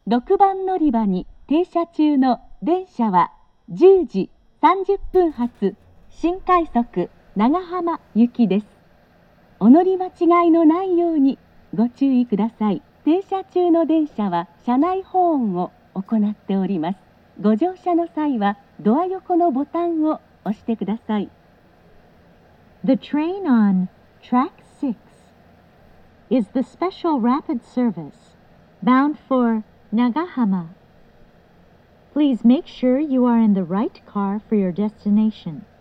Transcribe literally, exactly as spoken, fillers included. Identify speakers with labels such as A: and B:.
A: ろくばん乗り場に停車中の電車はじゅうじさんじゅっぷん発新快速長浜行きです。お乗り間違いのないようにご注意ください。停車中の電車は車内保温を行っております。ご乗車の際はドア横のボタンを押してください。
B: The train on track six is the special rapid service bound for Nagahama. Please make sure you are in the right car for your destination.